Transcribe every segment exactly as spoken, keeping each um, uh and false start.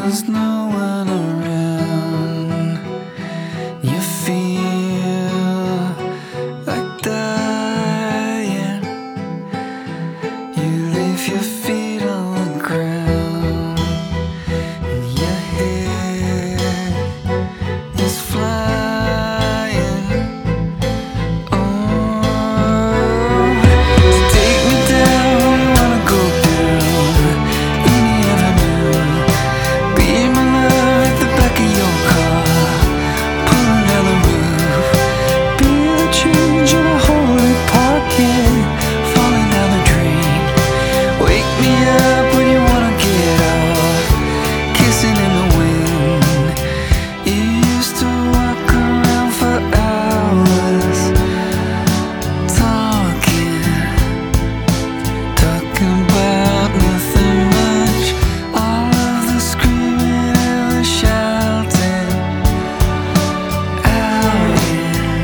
there's no one around. You feel like dying. You leave your feet on the ground, and your head is flying. Oh, so take me down, we wanna go down any avenue. Be my love at the back of your car, pulling down the roof. Be the change in a holy pocket, falling down the drain. Wake me up when you wanna get off, kissing in the wind. You used to walk around for hours, talking, talking about nothing much. All of the screaming and the shouting, out in,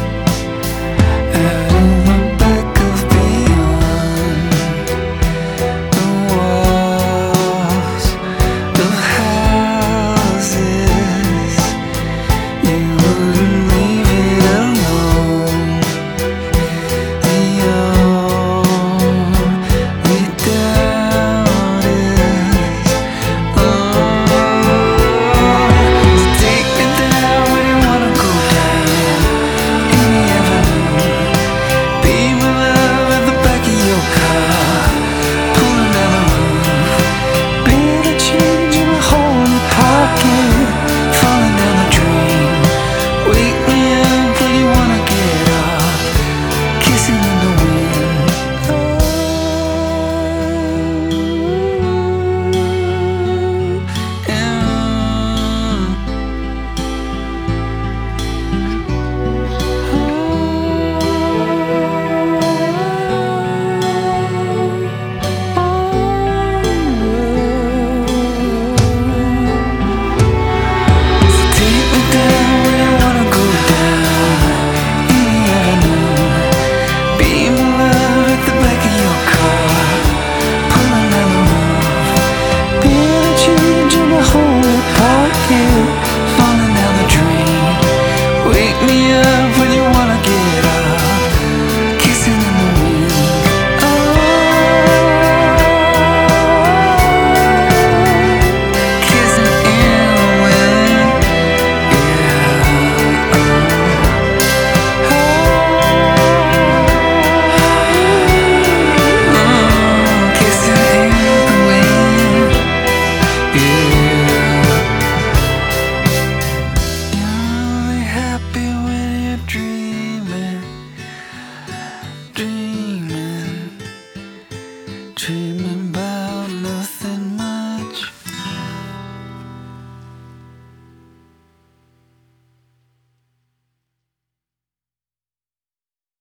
out in the back of beyond the walls of houses. You wouldn't leave it alone. The only doubt is, oh, so take me down when you wanna go down any avenue. Be my love at the back of your car, pulling down the roof. Be the change in a holy pocket, falling down the drain. Wake me up when you wanna get off, kissing in the wind. So take me down when you wanna go down any avenue. Be my love at the back of your car, pulling down the roof. Be the change in a holy pocket, falling down the drain. Wake me up when you wanna get off, kissing in the wind. Oh, kissing in the wind. Yeah. Oh, kissing in the wind. Yeah. You're only happy when you're dreaming, dreaming, dreaming.